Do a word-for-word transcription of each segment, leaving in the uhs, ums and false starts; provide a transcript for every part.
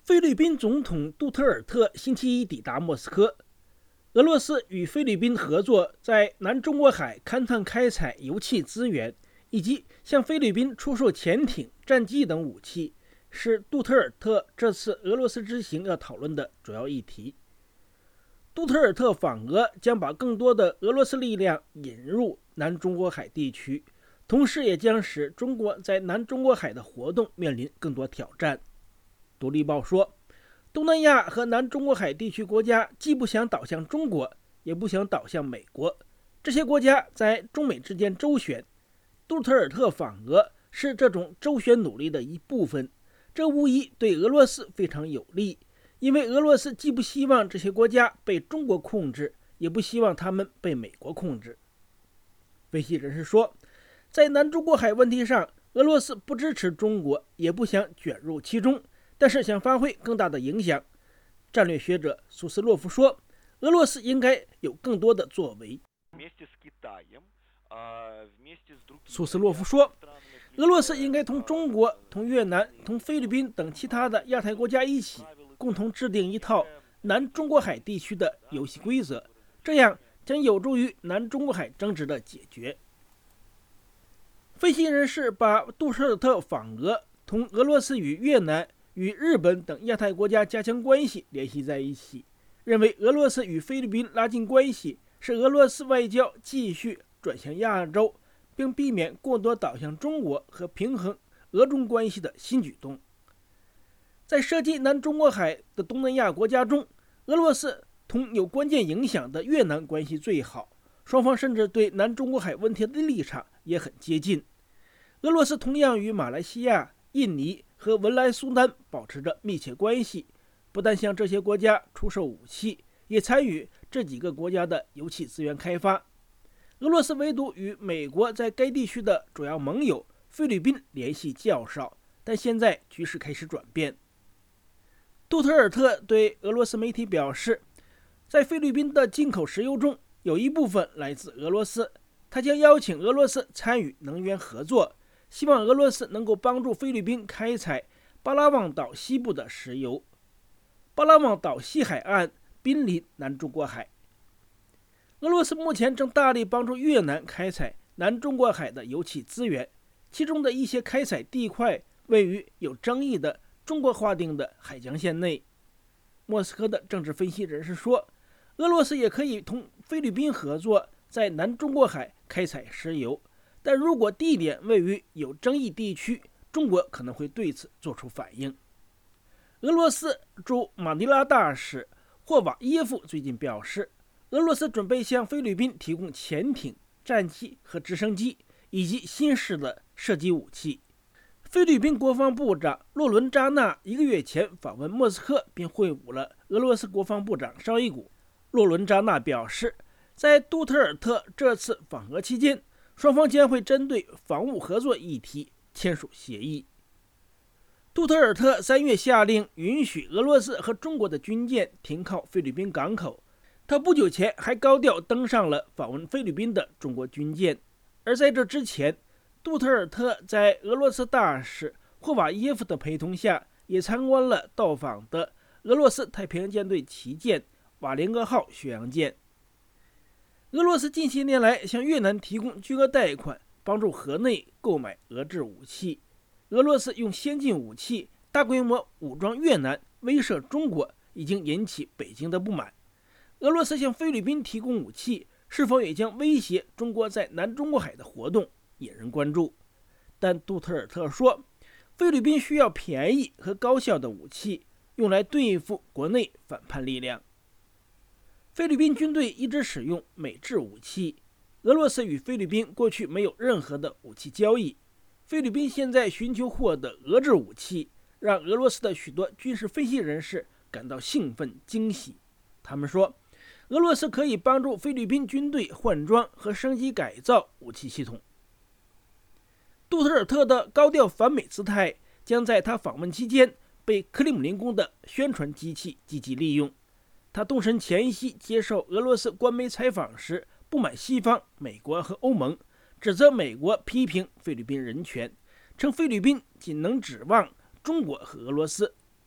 菲律宾总统杜特尔特星期一抵达莫斯科。俄罗斯与菲律宾合作，在南中国海勘探开采油气资源，以及向菲律宾出售潜艇、战机等武器，是杜特尔特这次俄罗斯之行要讨论的主要议题。杜特尔特访俄将把更多的俄罗斯力量引入南中国海地区，同时也将使中国在南中国海的活动面临更多挑战。独立报说，东南亚和南中国海地区国家既不想倒向中国，也不想倒向美国，这些国家在中美之间周旋。杜特尔特访俄是这种周旋努力的一部分，这无疑对俄罗斯非常有利，因为俄罗斯既不希望这些国家被中国控制，也不希望他们被美国控制。分析人士说，在南中国海问题上，俄罗斯不支持中国，也不想卷入其中，但是想发挥更大的影响。战略学者苏斯洛夫说，俄罗斯应该有更多的作为。苏斯洛夫说，俄罗斯应该同中国、同越南、同菲律宾等其他的亚太国家一起，共同制定一套南中国海地区的游戏规则，这样将有助于南中国海争执的解决。分析人士把杜特尔特访俄同俄罗斯与越南、与日本等亚太国家加强关系联系在一起，认为俄罗斯与菲律宾拉近关系是俄罗斯外交继续转向亚洲，并避免过多倒向中国和平衡俄中关系的新举动。在涉及南中国海的东南亚国家中，俄罗斯同有关键影响的越南关系最好，双方甚至对南中国海问题的立场也很接近。俄罗斯同样与马来西亚、印尼和文莱苏丹保持着密切关系，不但向这些国家出售武器，也参与这几个国家的油气资源开发。俄罗斯唯独与美国在该地区的主要盟友菲律宾联系较少，但现在局势开始转变。杜特尔特对俄罗斯媒体表示，在菲律宾的进口石油中有一部分来自俄罗斯，他将邀请俄罗斯参与能源合作，希望俄罗斯能够帮助菲律宾开采巴拉望岛西部的石油。巴拉望岛西海岸濒临南中国海。俄罗斯目前正大力帮助越南开采南中国海的油气资源，其中的一些开采地块位于有争议的中国划定的海疆线内。莫斯科的政治分析人士说，俄罗斯也可以同菲律宾合作，在南中国海开采石油，但如果地点位于有争议地区，中国可能会对此做出反应。俄罗斯驻马尼拉大使霍瓦耶夫最近表示，俄罗斯准备向菲律宾提供潜艇、战机和直升机，以及新式的射击武器。菲律宾国防部长洛伦扎纳一个月前访问莫斯科，并会晤了俄罗斯国防部长绍伊古。洛伦扎纳表示，在杜特尔特这次访俄期间，双方将会针对防务合作议题签署协议。杜特尔特三月下令允许俄罗斯和中国的军舰停靠菲律宾港口，他不久前还高调登上了访问菲律宾的中国军舰。而在这之前，杜特尔特在俄罗斯大使霍瓦耶夫的陪同下，也参观了到访的俄罗斯太平洋舰队旗舰瓦连戈号巡洋舰。俄罗斯近些年来向越南提供巨额贷款，帮助河内购买俄制武器。俄罗斯用先进武器大规模武装越南，威慑中国，已经引起北京的不满。俄罗斯向菲律宾提供武器，是否也将威胁中国在南中国海的活动，引人关注。但杜特尔特说，菲律宾需要便宜和高效的武器，用来对付国内反叛力量。菲律宾军队一直使用美制武器，俄罗斯与菲律宾过去没有任何的武器交易。菲律宾现在寻求获得俄制武器，让俄罗斯的许多军事分析人士感到兴奋惊喜。他们说，俄罗斯可以帮助菲律宾军队换装和升级改造武器系统。杜特尔特的高调反美姿态将在他访问期间被克里姆林宫的宣传机器积极利用。他动身前夕接受俄罗斯官媒采访时，不满西方、美国和欧盟，指责美国批评菲律宾人权，称菲律宾仅能指望中国和俄罗斯。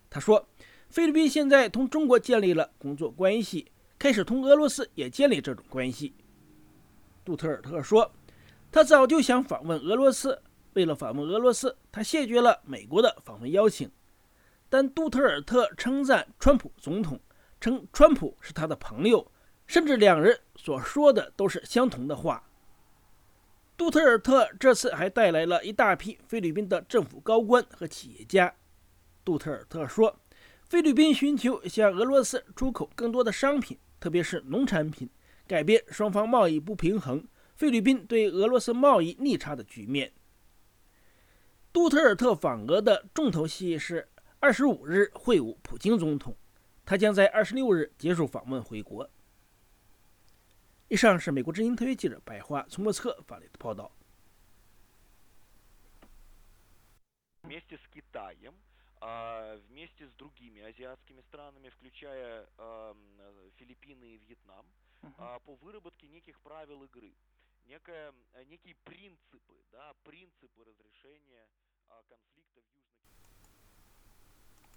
他说，菲律宾现在同中国建立了工作关系，开始同俄罗斯也建立这种关系。杜特尔特说，他早就想访问俄罗斯，为了访问俄罗斯，他谢绝了美国的访问邀请。但杜特尔特称赞川普总统，称川普是他的朋友，甚至两人所说的都是相同的话。杜特尔特这次还带来了一大批菲律宾的政府高官和企业家。杜特尔特说，菲律宾寻求向俄罗斯出口更多的商品，特别是农产品，改变双方贸易不平衡，菲律宾对俄罗斯贸易逆差的局面。杜特尔特访俄的重头戏是二十五日会晤普京总统，他将在二十六日结束访问回国。以上是美国之音特约记者白华从莫斯科发来的报道。 Вместе с Китаем, вместе с другими азиатскими странами, включая Филиппины и Вьетнам, по выработке неких правил игры, некое, некие принципы, да, принципы разрешения конфликта в Южной